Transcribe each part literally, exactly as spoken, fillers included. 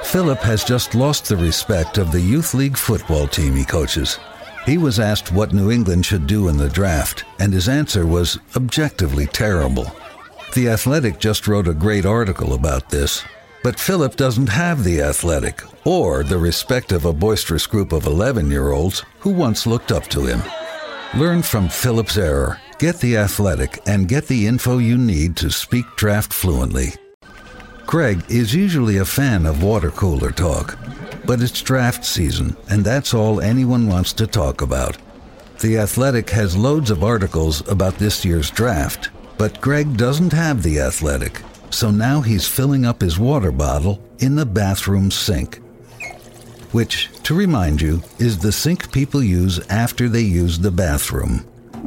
Philip has just lost the respect of the youth league football team he coaches. He was asked what New England should do in the draft, and his answer was objectively terrible. The Athletic just wrote a great article about this, but Philip doesn't have the Athletic or the respect of a boisterous group of eleven-year-olds who once looked up to him. Learn from Philip's error, get the Athletic, and get the info you need to speak draft fluently. Greg is usually a fan of water cooler talk, but it's draft season, and that's all anyone wants to talk about. The Athletic has loads of articles about this year's draft, but Greg doesn't have the Athletic, so now he's filling up his water bottle in the bathroom sink, which, to remind you, is the sink people use after they use the bathroom.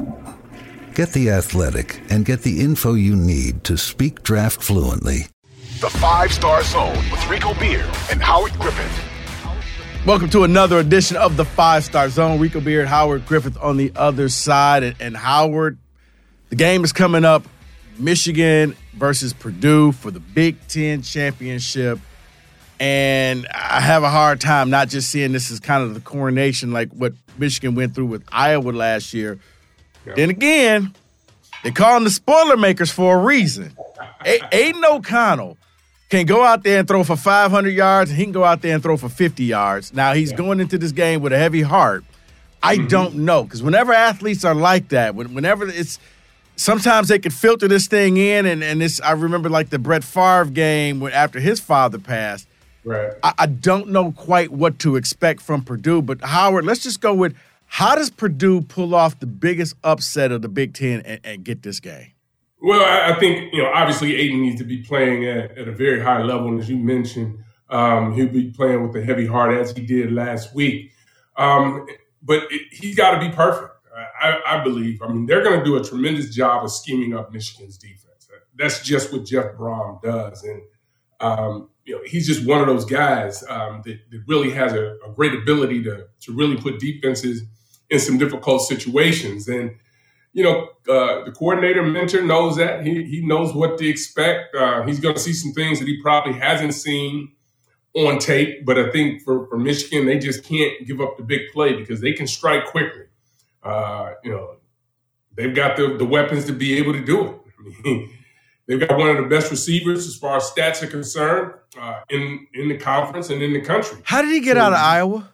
Get the Athletic and get the info you need to speak draft fluently. The Five Star Zone with Rico Beard and Howard Griffith. Welcome to another edition of the Five Star Zone. Rico Beard, Howard Griffith on the other side. And, and Howard, the game is coming up. Michigan versus Purdue for the Big Ten championship. And I have a hard time not just seeing this as kind of the coronation like what Michigan went through with Iowa last year. Yeah. Then again, they call them the spoiler makers for a reason. A- Aiden O'Connell can go out there and throw for five hundred yards, and he can go out there and throw for fifty yards. Now, he's yeah. going into this game with a heavy heart. I mm-hmm. don't know, because whenever athletes are like that, whenever it's – sometimes they can filter this thing in, and, and this, I remember like the Brett Favre game when, after his father passed. Right. I, I don't know quite what to expect from Purdue, but Howard, let's just go with how does Purdue pull off the biggest upset of the Big Ten and, and get this game? Well, I think, you know, obviously Aiden needs to be playing at, at a very high level. And as you mentioned, um, he'll be playing with a heavy heart as he did last week. Um, but it, he's got to be perfect, I, I believe. I mean, they're going to do a tremendous job of scheming up Michigan's defense. That's just what Jeff Brom does. And, um, you know, he's just one of those guys um, that, that really has a, a great ability to, to really put defenses in some difficult situations. And, you know, uh, the coordinator mentor knows that. He he knows what to expect. Uh, he's going to see some things that he probably hasn't seen on tape. But I think for, for Michigan, they just can't give up the big play because they can strike quickly. Uh, you know, they've got the, the weapons to be able to do it. I mean, they've got one of the best receivers as far as stats are concerned uh, in, in the conference and in the country. How did he get so, out of Iowa?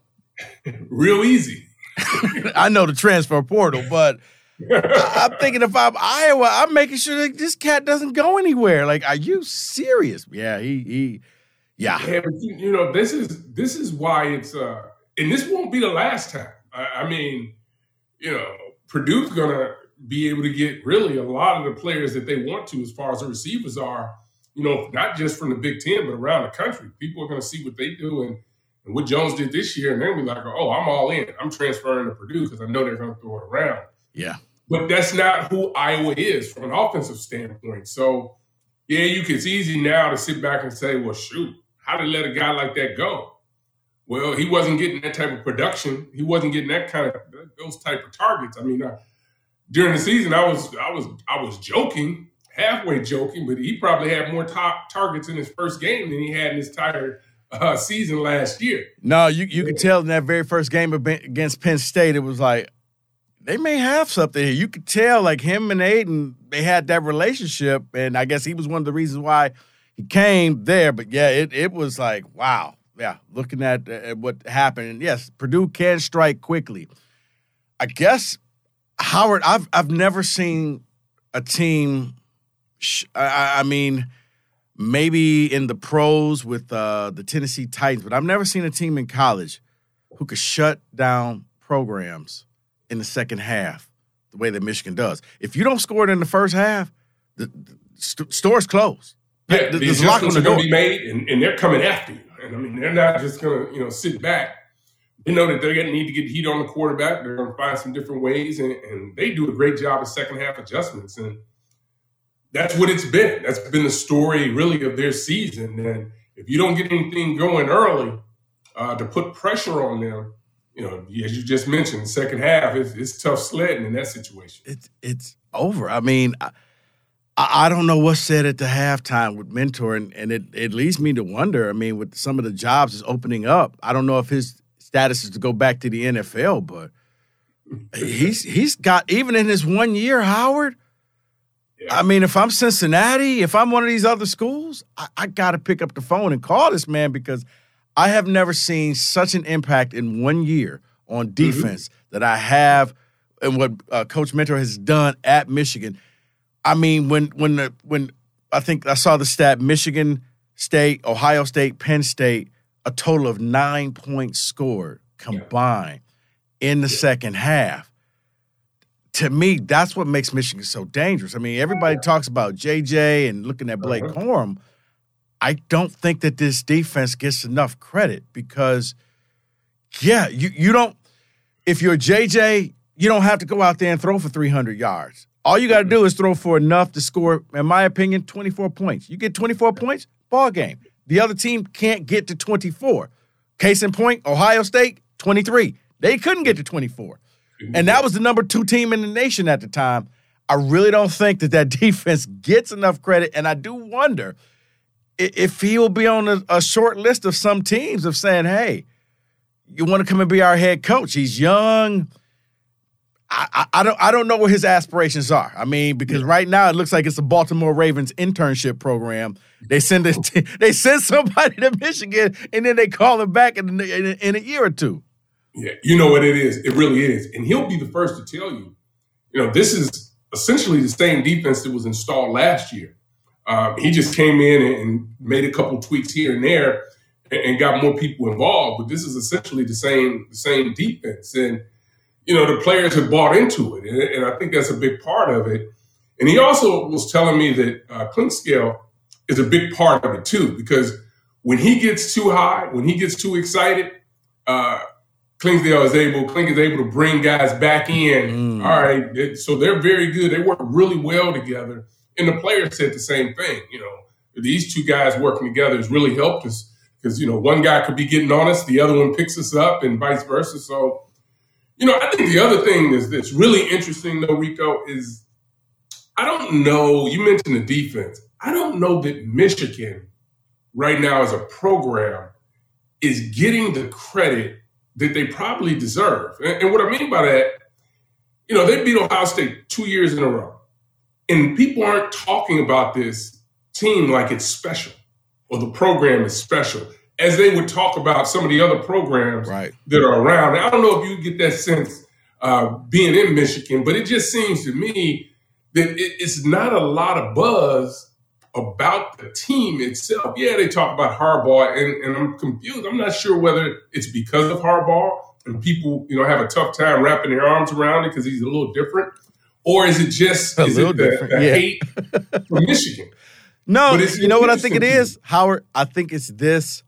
Real easy. I know the transfer portal, but – I'm thinking if I'm Iowa, I'm making sure that this cat doesn't go anywhere. Like, are you serious? Yeah, he, he, yeah. Yeah, but you, you know, this is this is why it's, uh, and this won't be the last time. I, I mean, you know, Purdue's gonna be able to get really a lot of the players that they want to, as far as the receivers are. You know, not just from the Big Ten, but around the country. People are gonna see what they do and, and what Jones did this year, and they're gonna be like, oh, I'm all in. I'm transferring to Purdue because I know they're gonna throw it around. Yeah. But that's not who Iowa is from an offensive standpoint. So, yeah, you can, it's easy now to sit back and say, well, shoot, how did they let a guy like that go? Well, he wasn't getting that type of production. He wasn't getting that kind of those type of targets. I mean, uh, during the season, I was I was I was joking, halfway joking, but he probably had more top targets in his first game than he had in his entire uh, season last year. No, you you could tell in that very first game against Penn State, it was like, they may have something here. You could tell, like, him and Aiden, they had that relationship, and I guess he was one of the reasons why he came there. But, yeah, it it was like, wow. Yeah, looking at, at what happened. And, yes, Purdue can strike quickly. I guess, Howard, I've I've never seen a team sh- – I, I mean, maybe in the pros with uh, the Tennessee Titans, but I've never seen a team in college who could shut down programs in the second half, the way that Michigan does. If you don't score it in the first half, the, the st- store's closed. Yeah, the, the adjustments are going to be made, and, and they're coming after you. And I mean, they're not just going to, you know, sit back. They know that they're going to need to get heat on the quarterback. They're going to find some different ways, and, and they do a great job of second half adjustments. And that's what it's been. That's been the story, really, of their season. And if you don't get anything going early uh, to put pressure on them, you know, as you just mentioned, second half, it's, it's tough sledding in that situation. It's it's over. I mean, I, I, I don't know what's said at the halftime with Mentor, and, and it, it leads me to wonder, I mean, with some of the jobs that's opening up, I don't know if his status is to go back to the N F L, but he's he's got, even in his one year, Howard, yeah. I mean, if I'm Cincinnati, if I'm one of these other schools, I, I got to pick up the phone and call this man, because I have never seen such an impact in one year on defense mm-hmm. that I have and what uh, Coach Mentor has done at Michigan. I mean, when when the, when I think I saw the stat, Michigan State, Ohio State, Penn State, a total of nine points scored combined yeah. in the yeah. second half. To me, that's what makes Michigan so dangerous. I mean, everybody talks about J J and looking at Blake uh-huh. Corum. I don't think that this defense gets enough credit because, yeah, you, you don't – if you're J J, you don't have to go out there and throw for three hundred yards. All you got to do is throw for enough to score, in my opinion, twenty-four points. You get twenty-four points, ball game. The other team can't get to twenty-four. Case in point, Ohio State, twenty-three. They couldn't get to twenty-four. And that was the number two team in the nation at the time. I really don't think that that defense gets enough credit, and I do wonder if he will be on a, a short list of some teams of saying, hey, you want to come and be our head coach. He's young. I, I, I don't I don't know what his aspirations are. I mean, because right now it looks like it's a Baltimore Ravens internship program. They send it, they send somebody to Michigan, and then they call him back in, in, in a year or two. Yeah, you know what it is. It really is. And he'll be the first to tell you, you know, this is essentially the same defense that was installed last year. Um, he just came in and made a couple tweaks here and there and, and got more people involved. But this is essentially the same the same defense. And you know, the players have bought into it, and, and I think that's a big part of it. And he also was telling me that uh, Clinkscale is a big part of it too, because when he gets too high, when he gets too excited, uh, Clinkscale is able, Clink is able to bring guys back in. Mm. All right, so they're very good. They work really well together. And the players said the same thing. You know, these two guys working together has really helped us because, you know, one guy could be getting on us, the other one picks us up, and vice versa. So, you know, I think the other thing is that's really interesting, though, Rico, is I don't know. You mentioned the defense. I don't know that Michigan right now as a program is getting the credit that they probably deserve. And, and what I mean by that, you know, they beat Ohio State two years in a row. And people aren't talking about this team like it's special or the program is special, as they would talk about some of the other programs right. that are around. I don't know if you get that sense uh, being in Michigan, but it just seems to me that it, it's not a lot of buzz about the team itself. Yeah, they talk about Harbaugh, and, and I'm confused. I'm not sure whether it's because of Harbaugh and people, you know, have a tough time wrapping their arms around it because he's a little different, or is it just a is little it the, different. the Yeah. hate from Michigan? No, you know what I think it is, Howard? I think it's this.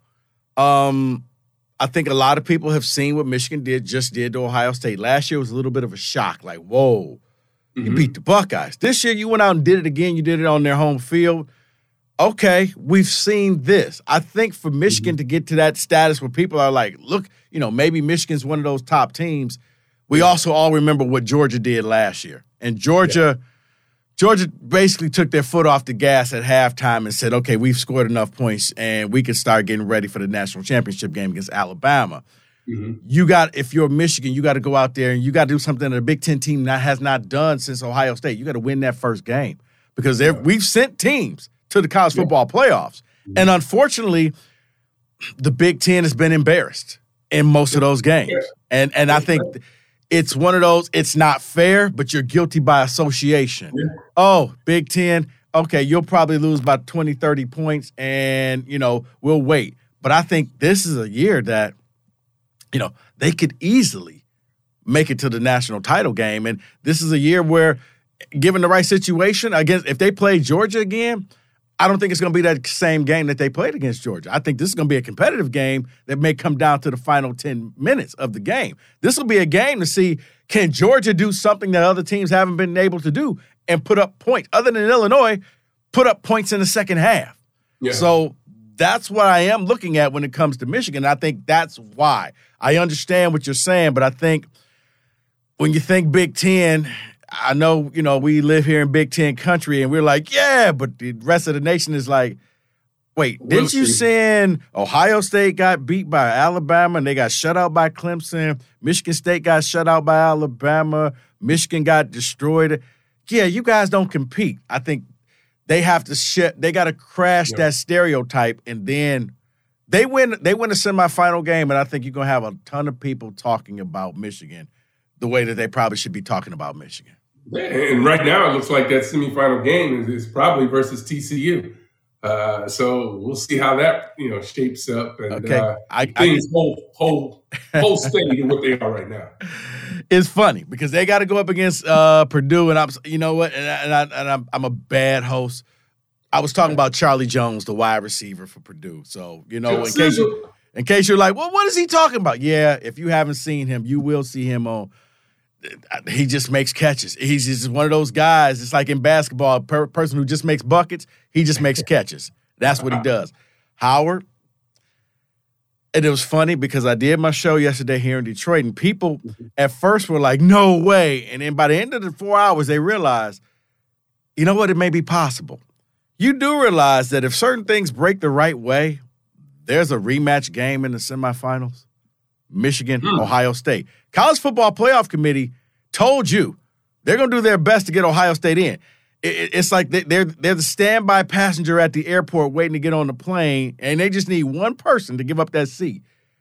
Um, I think a lot of people have seen what Michigan did, just did to Ohio State. Last year was a little bit of a shock, like, whoa, you mm-hmm. beat the Buckeyes. This year you went out and did it again. You did it on their home field. Okay, we've seen this. I think for Michigan mm-hmm. to get to that status where people are like, look, you know, maybe Michigan's one of those top teams. We also all remember what Georgia did last year. And Georgia yeah. Georgia basically took their foot off the gas at halftime and said, okay, we've scored enough points and we can start getting ready for the national championship game against Alabama. Mm-hmm. You got, if you're Michigan, you got to go out there and you got to do something that a Big Ten team that has not done since Ohio State. You got to win that first game because we've sent teams to the college football playoffs. And unfortunately, the Big Ten has been embarrassed in most of those games. And and I think it's one of those, it's not fair, but you're guilty by association. Yeah. Oh, Big Ten, okay, you'll probably lose about twenty, thirty points, and, you know, we'll wait. But I think this is a year that, you know, they could easily make it to the national title game. And this is a year where, given the right situation, against if they play Georgia again, I don't think it's going to be that same game that they played against Georgia. I think this is going to be a competitive game that may come down to the final ten minutes of the game. This will be a game to see, can Georgia do something that other teams haven't been able to do and put up points? Other than Illinois, put up points in the second half. Yeah. So that's what I am looking at when it comes to Michigan. I think that's why. I understand what you're saying, but I think when you think Big Ten, I know, you know, we live here in Big Ten country, and we're like, yeah, but the rest of the nation is like, wait, We'll didn't you see. send Ohio State got beat by Alabama, and they got shut out by Clemson? Michigan State got shut out by Alabama. Michigan got destroyed. Yeah, you guys don't compete. I think they have to shit. They got to crash Yeah. that stereotype, and then they win. They win a semifinal game, and I think you're gonna have a ton of people talking about Michigan the way that they probably should be talking about Michigan. And right now, it looks like that semifinal game is, is probably versus T C U. Uh, so we'll see how that you know shapes up, and Okay, uh, I- things hold hold hold steady to what they are right now. It's funny because they got to go up against uh, Purdue, and I'm, you know what, and, I, and, I, and I'm, I'm a bad host. I was talking about Charlie Jones, the wide receiver for Purdue. So you know, in case you, in case you're like, well, what is he talking about? Yeah, if you haven't seen him, you will see him on. He just makes catches. He's just one of those guys. It's like in basketball, a per- person who just makes buckets. He just makes catches. That's what he does. Howard. And it was funny because I did my show yesterday here in Detroit, and people at first were like, no way. And then by the end of the four hours, they realized, you know what, it may be possible. You do realize that if certain things break the right way, there's a rematch game in the semifinals. Michigan, Hmm. Ohio State. College Football Playoff Committee told you they're going to do their best to get Ohio State in. It, it's like they, they're they're the standby passenger at the airport waiting to get on the plane, and they just need one person to give up that seat.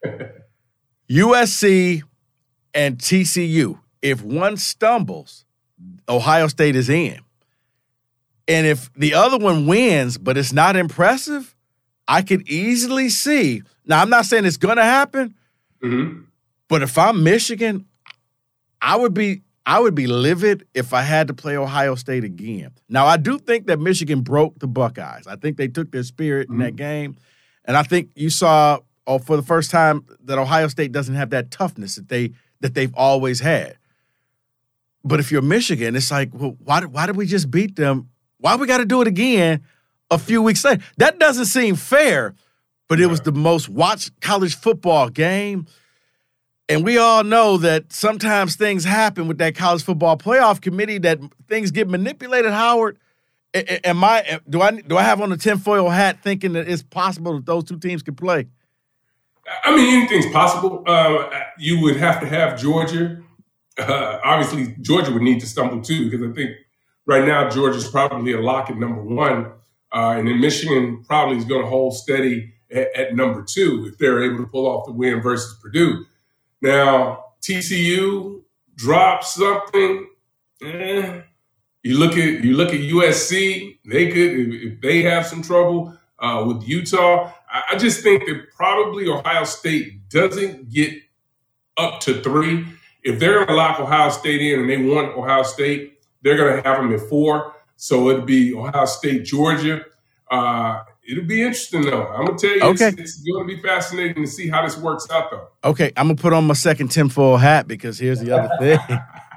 U S C and T C U. If one stumbles, Ohio State is in. And if the other one wins, but it's not impressive, I could easily see. Now, I'm not saying it's going to happen, Mm-hmm. but if I'm Michigan, I would be I would be livid if I had to play Ohio State again. Now, I do think that Michigan broke the Buckeyes. I think they took their spirit in that game. And I think you saw oh, for the first time that Ohio State doesn't have that toughness that they that they've always had. But if you're Michigan, it's like, well, why did, why did we just beat them? Why we got to do it again a few weeks later? That doesn't seem fair, but it was the most watched college football game. And we all know that sometimes things happen with that college football playoff committee, that things get manipulated. Howard, A- a- am I do I do I have on the tinfoil hat thinking that it's possible that those two teams could play? I mean, anything's possible. Uh, you would have to have Georgia. Uh, obviously, Georgia would need to stumble too, because I think right now Georgia's probably a lock at number one, uh, and then Michigan probably is going to hold steady at, at number two if they're able to pull off the win versus Purdue. Now, T C U drops something. Eh. You look at you look at U S C. They could if, if they have some trouble uh, with Utah. I, I just think that probably Ohio State doesn't get up to three. If they're going to lock Ohio State in and they want Ohio State, they're going to have them at four. So it'd be Ohio State, Georgia. Uh, it'll be interesting, though. I'm going to tell you, Okay. it's, it's going to be fascinating to see how this works out, though. Okay, I'm gonna put on my second tinfoil hat because here's the other thing.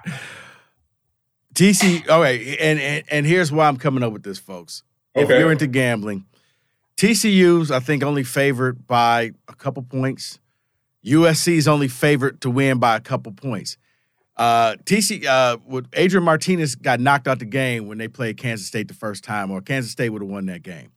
T C, all right, and, and and here's why I'm coming up with this, folks. If Okay. you're into gambling, T C U's I think only favored by a couple points. U S C's only favored to win by a couple points. Uh, T C, uh, with Adrian Martinez got knocked out the game when they played Kansas State the first time, or Kansas State would have won that game.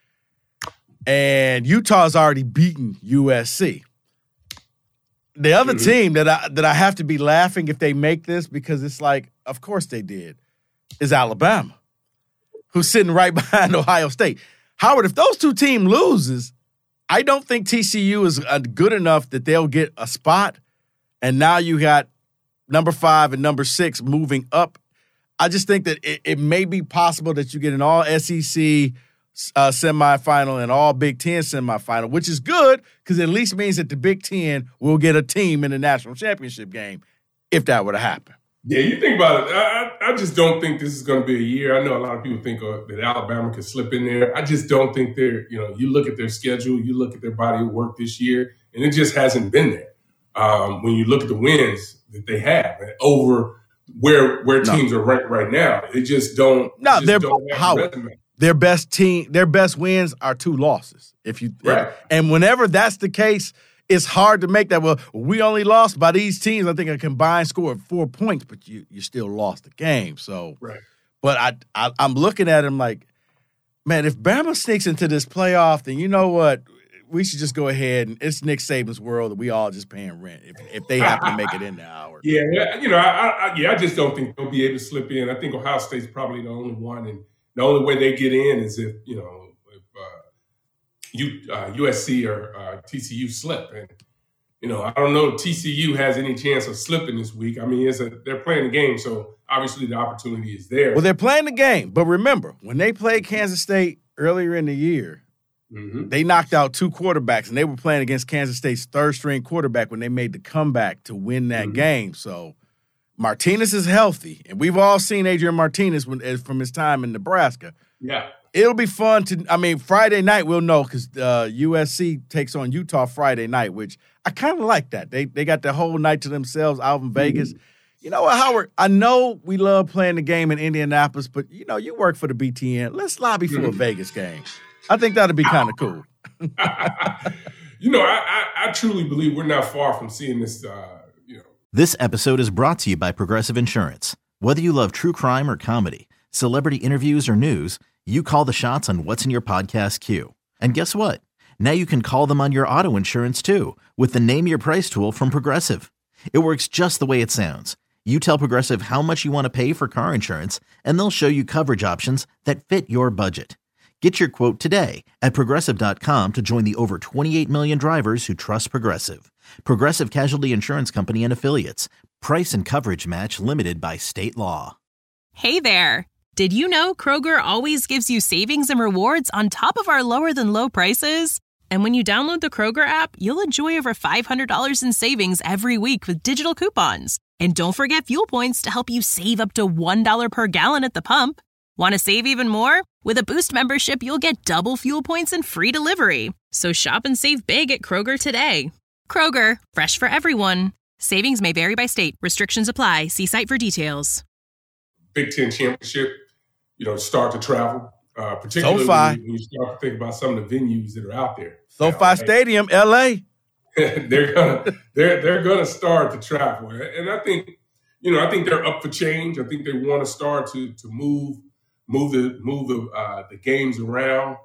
And Utah's already beaten U S C. The other Mhm. team that I that I have to be laughing if they make this, because it's like, of course they did, is Alabama, who's sitting right behind Ohio State. Howard, if those two teams loses, I don't think T C U is uh, good enough that they'll get a spot. And now you got number five and number six moving up. I just think that it, it may be possible that you get an all S E C uh, semifinal and all Big Ten semifinal, which is good because it at least means that the Big Ten will get a team in the national championship game if that were to happen. Yeah, you think about it. I, I I just don't think this is going to be a year. I know a lot of people think uh, that Alabama could slip in there. I just don't think they're, you know, you look at their schedule, you look at their body of work this year, and it just hasn't been there. Um, when you look at the wins that they have over where where No. teams are ranked right now, they just don't. No, just they're don't have Howard. the resume. Their best team, their best wins are two losses. If you Right. and whenever that's the case, it's hard to make that. Well, we only lost by these teams. I think a combined score of four points, but you you still lost the game. So, right. But I, I I'm looking at him like, man, if Bama sneaks into this playoff, then you know what? We should just go ahead and it's Nick Saban's world and we all just paying rent if, if they happen to make it in the hour. Yeah, you know, I, I, yeah, I just don't think they'll be able to slip in. I think Ohio State's probably the only one, and the only way they get in is if you know if uh, U, uh, U S C or uh, T C U slip. And you know, I don't know if T C U has any chance of slipping this week. I mean, it's a, they're playing the game, so obviously the opportunity is there. Well, they're playing the game, but remember when they played Kansas State earlier in the year. Mm-hmm. They knocked out two quarterbacks, and they were playing against Kansas State's third-string quarterback when they made the comeback to win that mm-hmm. game. So Martinez is healthy, and we've all seen Adrian Martinez when, from his time in Nebraska. Yeah. It'll be fun to – I mean, Friday night we'll know because uh, U S C takes on Utah Friday night, which I kind of like that. They they got the whole night to themselves out in Vegas. Mm-hmm. You know what, Howard? I know we love playing the game in Indianapolis, but, you know, you work for the B T N. Let's lobby for mm-hmm. a Vegas game. I think that'd be kind of cool. you know, I, I, I truly believe we're not far from seeing this, uh, you know. This episode is brought to you by Progressive Insurance. Whether you love true crime or comedy, celebrity interviews or news, you call the shots on what's in your podcast queue. And guess what? Now you can call them on your auto insurance too with the Name Your Price tool from Progressive. It works just the way it sounds. You tell Progressive how much you want to pay for car insurance, and they'll show you coverage options that fit your budget. Get your quote today at Progressive dot com to join the over twenty-eight million drivers who trust Progressive. Progressive Casualty Insurance Company and Affiliates. Price and coverage match limited by state law. Hey there. Did you know Kroger always gives you savings and rewards on top of our lower than low prices? And when you download the Kroger app, you'll enjoy over five hundred dollars in savings every week with digital coupons. And don't forget fuel points to help you save up to one dollar per gallon at the pump. Want to save even more? With a Boost membership, you'll get double fuel points and free delivery. So shop and save big at Kroger today. Kroger, fresh for everyone. Savings may vary by state. Restrictions apply. See site for details. Big Ten Championship, you know, start to travel, uh, particularly when you start to think about some of the venues that are out there. SoFi now, Stadium, L A they're gonna they're they're gonna start to travel, and I think you know I think they're up for change. I think they want to start to to move. Move the move the uh, the games around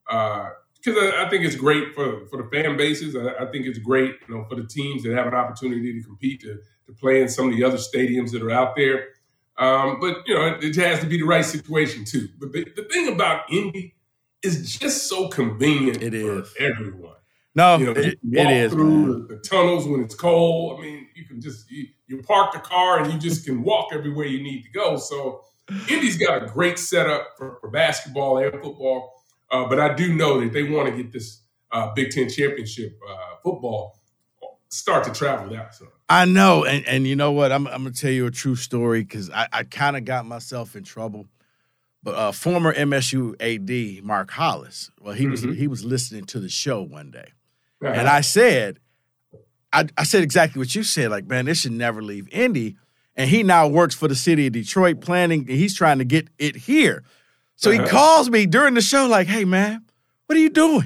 because uh, I, I think it's great for, for the fan bases. I, I think it's great, you know, for the teams that have an opportunity to compete to to play in some of the other stadiums that are out there. Um, but you know, it, it has to be the right situation too. But the, the thing about Indy is just so convenient it for is. everyone. No, you know, it, you walk it is through the, the tunnels when it's cold. I mean, you can just you, you park the car and you just can walk everywhere you need to go. So. Indy's got a great setup for, for basketball and football, uh, but I do know that they want to get this uh, Big Ten championship uh, football start to travel that. So. I know, and, and you know what? I'm, I'm going to tell you a true story because I, I kind of got myself in trouble. But uh, former M S U A D Mark Hollis, well, he mm-hmm. was he was listening to the show one day, uh-huh. and I said, I, I said exactly what you said. Like, man, this should never leave Indy. And he now works for the city of Detroit planning. He's trying to get it here. So uh-huh. he calls me during the show like, hey, man, what are you doing?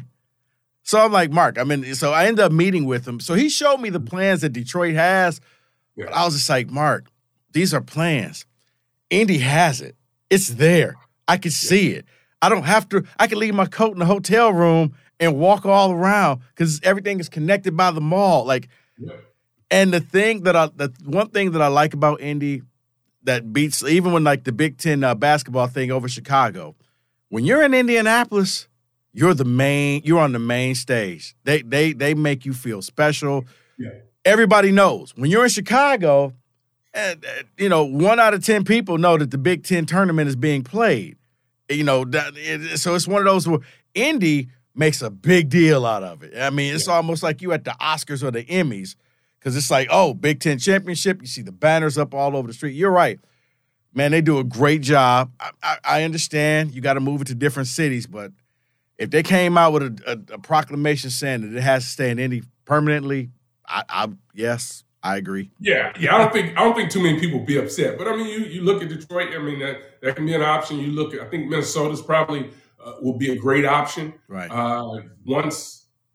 So I'm like, Mark, I mean, so I ended up meeting with him. So he showed me the plans that Detroit has. Yeah. But I was just like, Mark, these are plans. Indy has it. It's there. I can see it. I don't have to. I can leave my coat in the hotel room and walk all around because everything is connected by the mall. Like, yeah. And the thing that I, the one thing that I like about Indy that beats, even when like the Big Ten uh, basketball thing over Chicago, when you're in Indianapolis, you're the main, you're on the main stage. They they they make you feel special. Yeah. Everybody knows when you're in Chicago, uh, you know, one out of ten people know that the Big Ten tournament is being played. You know, that, it, so it's one of those where Indy makes a big deal out of it. I mean, it's yeah. almost like you at the Oscars or the Emmys. Because it's like, oh, Big Ten championship. You see the banners up all over the street. You're right. Man, they do a great job. I, I, I understand you got to move it to different cities, but if they came out with a, a, a proclamation saying that it has to stay in Indy permanently, I, I yes, I agree. Yeah, yeah. I don't think I don't think too many people be upset. But I mean, you you look at Detroit. I mean, that that can be an option. You look at, I think Minnesota's probably uh, will be a great option. Right. Uh, once.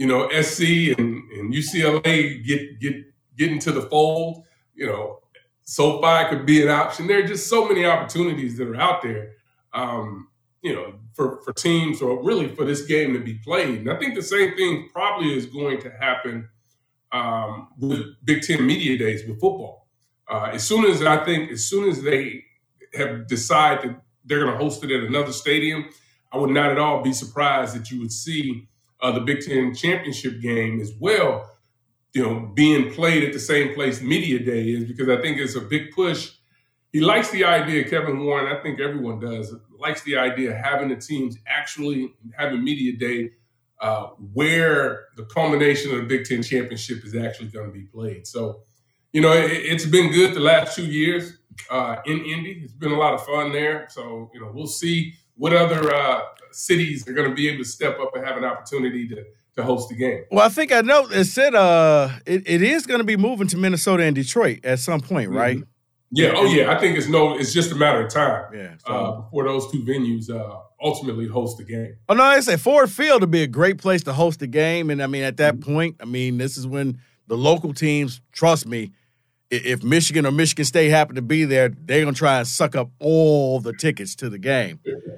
you know, S C and, and U C L A get get get into the fold, you know, SoFi could be an option. There are just so many opportunities that are out there, um, you know, for, for teams or really for this game to be played. And I think the same thing probably is going to happen um, with Big Ten Media Days with football. Uh, as soon as I think, as soon as they have decided that they're going to host it at another stadium, I would not at all be surprised that you would see uh, the Big Ten championship game as well, you know, being played at the same place Media Day is, because I think it's a big push. He likes the idea, Kevin Warren, I think everyone does, likes the idea of having the teams actually having Media Day uh, where the culmination of the Big Ten championship is actually going to be played. So, you know, it, it's been good the last two years uh, in Indy. It's been a lot of fun there. So, you know, we'll see what other uh, cities are going to be able to step up and have an opportunity to to host the game. Well, I think I know it said uh, it, it is going to be moving to Minnesota and Detroit at some point, right? Mm-hmm. Yeah. Oh, yeah. I think it's no. It's just a matter of time. Yeah. So. Uh, before those two venues uh, ultimately host the game. Oh no, I say Ford Field would be a great place to host the game, and I mean at that mm-hmm. point, I mean this is when the local teams, trust me, if Michigan or Michigan State happen to be there, they're gonna try and suck up all the tickets to the game.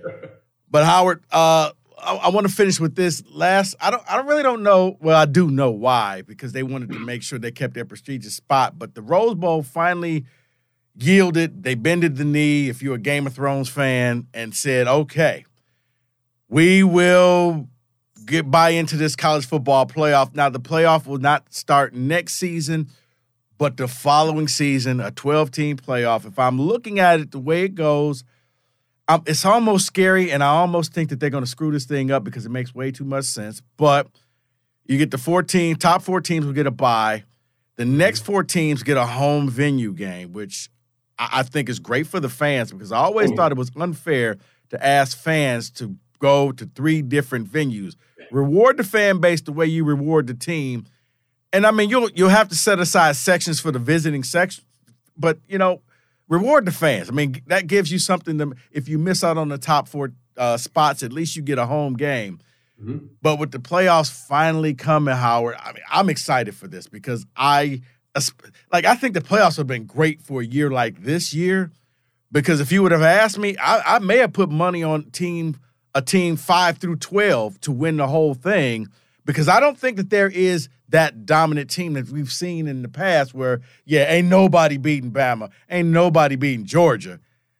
But Howard, uh, I, I want to finish with this last. I don't. I don't really don't know. Well, I do know why, because they wanted to make sure they kept their prestigious spot. But the Rose Bowl finally yielded. They bended the knee, if you're a Game of Thrones fan, and said, okay, we will get buy into this college football playoff. Now, the playoff will not start next season, but the following season, a twelve-team playoff. If I'm looking at it the way it goes, um, it's almost scary, and I almost think that they're going to screw this thing up because it makes way too much sense. But you get the fourteen, top four teams will get a bye. The next four teams get a home venue game, which I think is great for the fans, because I always thought it was unfair to ask fans to go to three different venues. Reward the fan base the way you reward the team. And, I mean, you'll you'll have to set aside sections for the visiting section, but, you know, reward the fans. I mean, that gives you something to – if you miss out on the top four uh, spots, at least you get a home game. Mm-hmm. But with the playoffs finally coming, Howard, I mean, I'm excited for this because I – Like, I think the playoffs have been great for a year like this year, because if you would have asked me, I, I may have put money on team a team five through twelve to win the whole thing, because I don't think that there is that dominant team that we've seen in the past where, yeah, ain't nobody beating Bama, ain't nobody beating Georgia.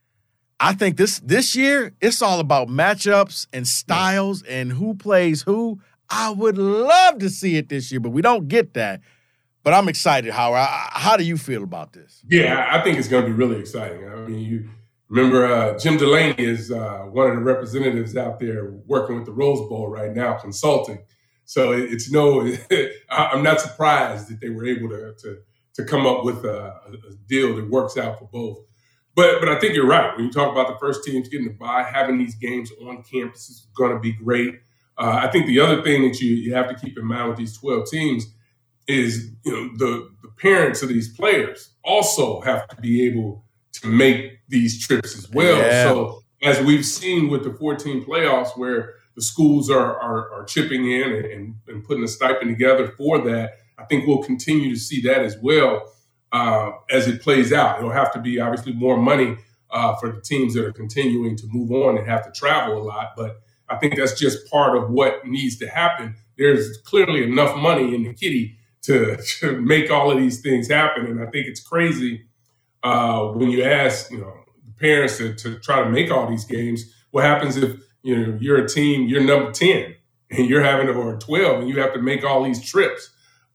I think this this year, it's all about matchups and styles and who plays who. I would love to see it this year, but we don't get that. But I'm excited, Howard. How do you feel about this? Yeah, I think it's going to be really exciting. I mean, you remember uh, Jim Delaney is uh, one of the representatives out there working with the Rose Bowl right now, consulting. So it's no, I'm not surprised that they were able to to, to come up with a, a deal that works out for both. But but I think you're right. When you talk about the first teams getting the bye, having these games on campus is going to be great. Uh, I think the other thing that you, you have to keep in mind with these twelve teams is, you know, the, the parents of these players also have to be able to make these trips as well. Yeah. So as we've seen with the fourteen playoffs, where the schools are are, are chipping in and, and putting a stipend together for that, I think we'll continue to see that as well uh, as it plays out. It'll have to be obviously more money uh, for the teams that are continuing to move on and have to travel a lot. But I think that's just part of what needs to happen. There's clearly enough money in the kitty To, to make all of these things happen. And I think it's crazy uh, when you ask, you know, the parents to, to try to make all these games. What happens if, you know, you're a team, you're number ten and you're having, or twelve, and you have to make all these trips,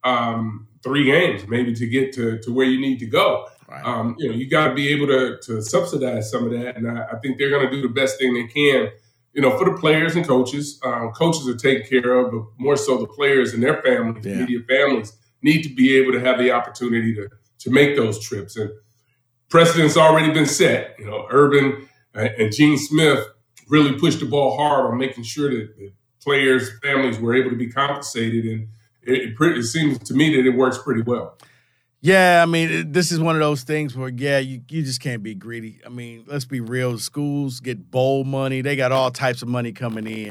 um, three games maybe to get to, to where you need to go. Right. Um, you know, you got to be able to, to subsidize some of that. And I, I think they're going to do the best thing they can, you know, for the players and coaches. Um, coaches are taken care of, but more so the players and their families, yeah. immediate families, need to be able to have the opportunity to to make those trips. And precedent's already been set. You know, Urban and Gene Smith really pushed the ball hard on making sure that the players, families were able to be compensated. And it, it, it seems to me that it works pretty well. Yeah, I mean, this is one of those things where, yeah, you, you just can't be greedy. I mean, let's be real. Schools get bowl money. They got all types of money coming in.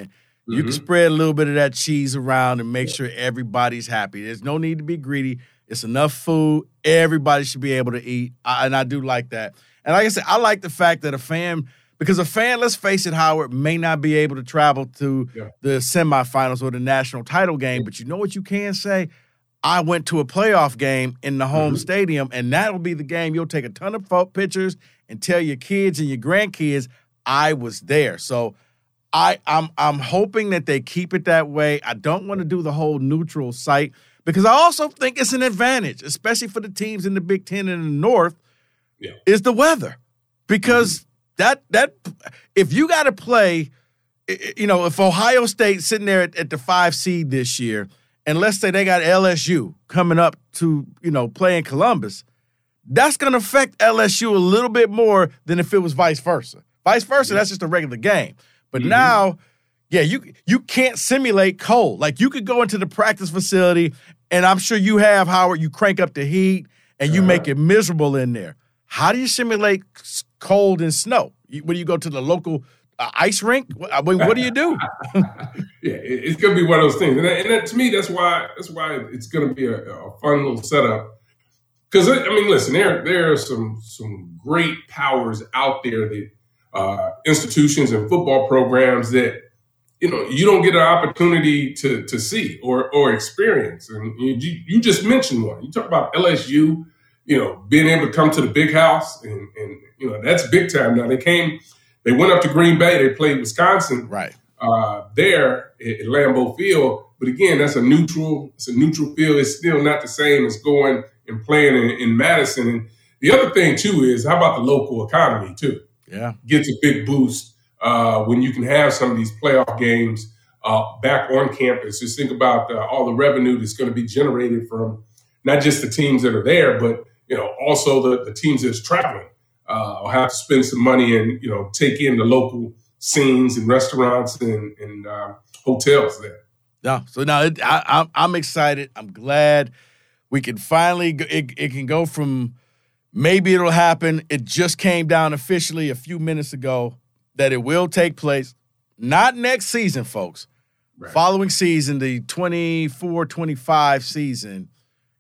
You can spread a little bit of that cheese around and make sure everybody's happy. There's no need to be greedy. It's enough food. Everybody should be able to eat, I, and I do like that. And like I said, I like the fact that a fan, because a fan, let's face it, Howard, may not be able to travel to yeah. the semifinals or the national title game, but you know what you can say? I went to a playoff game in the home mm-hmm. stadium, and that'll be the game you'll take a ton of photo pictures and tell your kids and your grandkids, I was there. So I, I'm I'm hoping that they keep it that way. I don't want to do the whole neutral site because I also think it's an advantage, especially for the teams in the Big Ten and the North, yeah. is the weather. Because mm-hmm. that that if you got to play, you know, if Ohio State sitting there at, at the five seed this year, and let's say they got L S U coming up to, you know, play in Columbus, that's going to affect L S U a little bit more than if it was vice versa. Vice versa, yeah. that's just a regular game. But mm-hmm. now, yeah, you you can't simulate cold. Like, you could go into the practice facility, and I'm sure you have, Howard, you crank up the heat, and you uh-huh. make it miserable in there. How do you simulate cold and snow? You, when you go to the local uh, ice rink, I mean, what do you do? yeah, it, it's going to be one of those things. And, that, and that, to me, that's why that's why it's going to be a, a fun little setup. Because, I mean, listen, there, there are some, some great powers out there that Uh, institutions and football programs that, you know, you don't get an opportunity to to see or or experience. And you, you just mentioned one. You talk about L S U, you know, being able to come to the big house, and, and you know, that's big time. Now, they came, they went up to Green Bay, they played Wisconsin right uh, there at, at Lambeau Field. But again, that's a neutral, it's a neutral field. It's still not the same as going and playing in, in Madison. And the other thing, too, is how about the local economy, too? Yeah, gets a big boost uh, when you can have some of these playoff games uh, back on campus. Just think about uh, all the revenue that's going to be generated from not just the teams that are there, but you know also the, the teams that's traveling. Uh, will have to spend some money and you know take in the local scenes and restaurants and, and uh, hotels there. Yeah, so now it, I, I'm I'm excited. I'm glad we can finally go, it, it can go from. Maybe it'll happen. It just came down officially a few minutes ago that it will take place. Not next season, folks. Right. Following season, the twenty-four twenty-five season,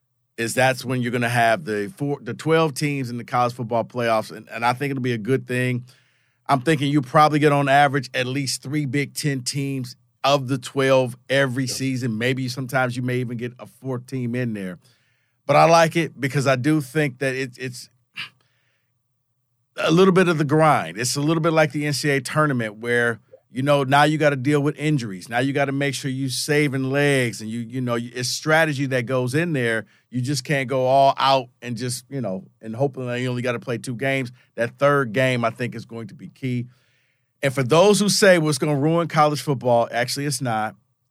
is that's when you're going to have the four, the twelve teams in the college football playoffs, and, and I think it'll be a good thing. I'm thinking you probably get on average at least three Big Ten teams of the twelve every yep. season. Maybe sometimes you may even get a fourth team in there. But I like it because I do think that it, it's a little bit of the grind. It's a little bit like the N C double A tournament where, you know, now you got to deal with injuries. Now you got to make sure you saving legs and, you you know, it's strategy that goes in there. You just can't go all out and just, you know, and hoping that you only got to play two games. That third game, I think, is going to be key. And for those who say, well, it's going to ruin college football, actually it's not,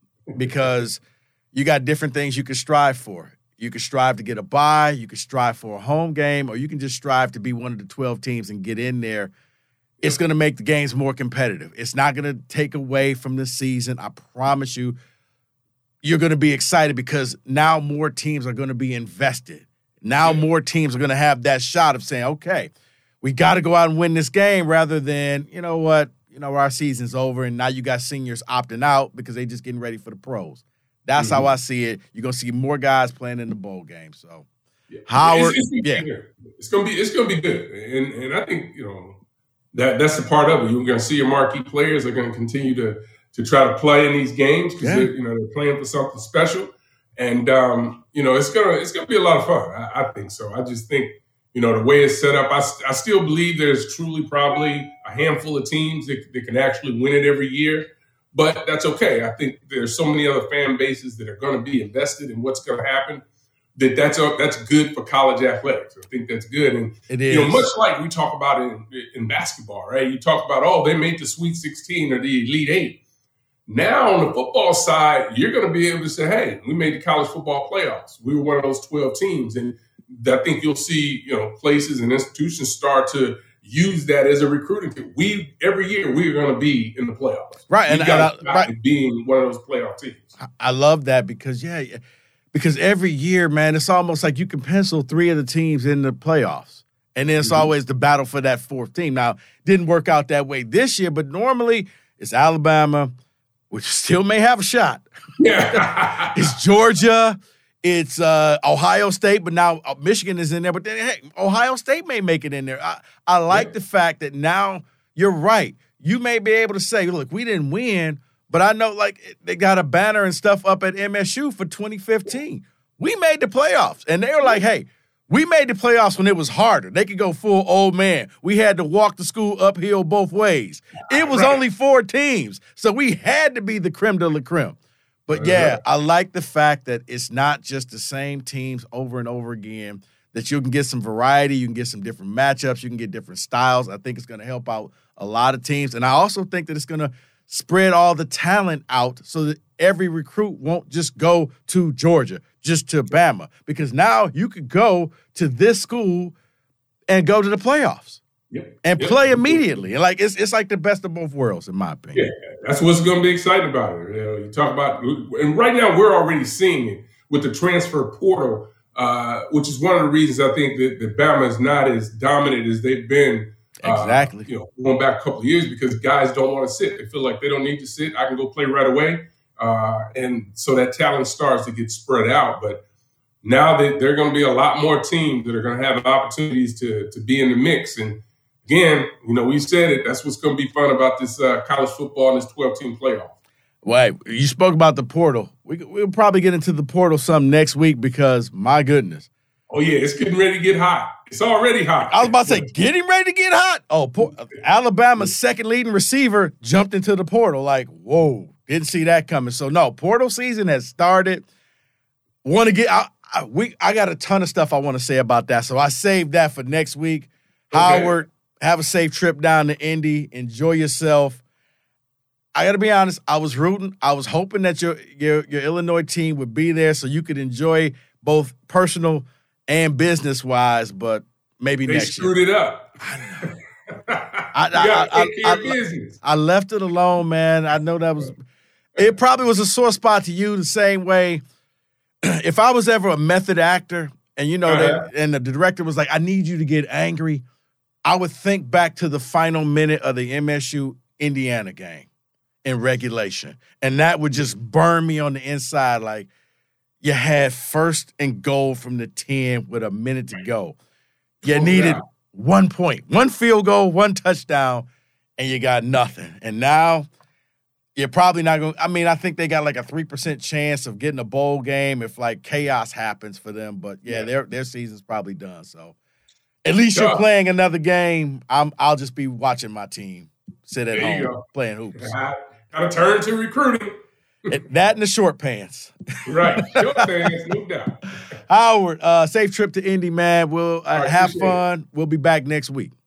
because you got different things you can strive for. You can strive to get a bye, you can strive for a home game, or you can just strive to be one of the twelve teams and get in there. It's going to make the games more competitive. It's not going to take away from the season. I promise you, you're going to be excited because now more teams are going to be invested. Now more teams are going to have that shot of saying, okay, we got to go out and win this game rather than, you know what, you know, our season's over and now you got seniors opting out because they just getting ready for the pros. That's mm-hmm. how I see it. You're gonna see more guys playing in the bowl game. So, yeah. Howard, it's, it's yeah, good. it's gonna be it's gonna be good, and and I think you know that that's the part of it. You're gonna see your marquee players are gonna continue to to try to play in these games because yeah. you know they're playing for something special, and um, you know it's gonna it's gonna be a lot of fun. I, I think so. I just think you know the way it's set up. I I still believe there's truly probably a handful of teams that, that can actually win it every year. But that's okay. I think there's so many other fan bases that are going to be invested in what's going to happen that that's a, that's good for college athletics. I think that's good. And, it is. You know, much like we talk about in, in basketball, right? You talk about, oh, they made the Sweet sixteen or the Elite Eight. Now on the football side, you're going to be able to say, hey, we made the college football playoffs. We were one of those twelve teams. And I think you'll see, you know, places and institutions start to use that as a recruiting tool. We every year we are going to be in the playoffs, right? And, and I, right. being one of those playoff teams. I love that because yeah, because every year, man, it's almost like you can pencil three of the teams in the playoffs, and then it's mm-hmm. always the battle for that fourth team. Now, didn't work out that way this year, but normally it's Alabama, which still may have a shot. Yeah. It's Georgia. It's uh, Ohio State, but now uh, Michigan is in there. But then, hey, Ohio State may make it in there. I, I like yeah. the fact that now you're right. You may be able to say, look, we didn't win, but I know like they got a banner and stuff up at M S U for twenty fifteen. We made the playoffs. And they were like, hey, we made the playoffs when it was harder. They could go full old man. We had to walk the school uphill both ways. It was right. only four teams, so we had to be the creme de la creme. But, yeah, I like the fact that it's not just the same teams over and over again, that you can get some variety, you can get some different matchups, you can get different styles. I think it's going to help out a lot of teams. And I also think that it's going to spread all the talent out so that every recruit won't just go to Georgia, just to Bama. Because now you could go to this school and go to the playoffs. Yep. And yep. play immediately. And like it's it's like the best of both worlds, in my opinion. Yeah, that's what's going to be exciting about it. You know, you talk about, and right now we're already seeing it with the transfer portal, uh, which is one of the reasons I think that, that Bama is not as dominant as they've been. Uh, exactly. You know, going back a couple of years, because guys don't want to sit. They feel like they don't need to sit. I can go play right away, uh, and so that talent starts to get spread out. But now that there are going to be a lot more teams that are going to have opportunities to to be in the mix. And again, you know, we said it. That's what's going to be fun about this uh, college football and this twelve-team playoff. Wait, you spoke about the portal. We, we'll probably get into the portal some next week because, my goodness. Oh, yeah, it's getting ready to get hot. It's already hot. I was about to say, getting ready to get hot? Oh, por- Alabama's second leading receiver jumped into the portal. Like, whoa, didn't see that coming. So, no, portal season has started. Want to get I, I, we, I got a ton of stuff I want to say about that, so I saved that for next week. Okay. Howard, have a safe trip down to Indy. Enjoy yourself. I got to be honest, I was rooting. I was hoping that your, your your Illinois team would be there so you could enjoy both personal and business-wise, but maybe they next year. They screwed it up. I know. I, I, I, I, I, I left it alone, man. I know that was – it probably was a sore spot to you the same way. If I was ever a method actor and, you know, uh-huh. they, and the director was like, I need you to get angry, I would think back to the final minute of the M S U-Indiana game in regulation. And that would just burn me on the inside like you had first and goal from the ten with a minute to go. You oh, needed yeah. one point, one field goal, one touchdown, and you got nothing. And now you're probably not going to – I mean, I think they got like a three percent chance of getting a bowl game if like chaos happens for them. But, yeah, yeah. their their season's probably done. So at least you're playing another game. I'm, I'll just be watching my team sit at there home playing hoops. Got to turn to recruiting. That and the short pants. Right. Short pants, no doubt. Howard, uh, safe trip to Indy, man. We'll uh, have fun. It. We'll be back next week.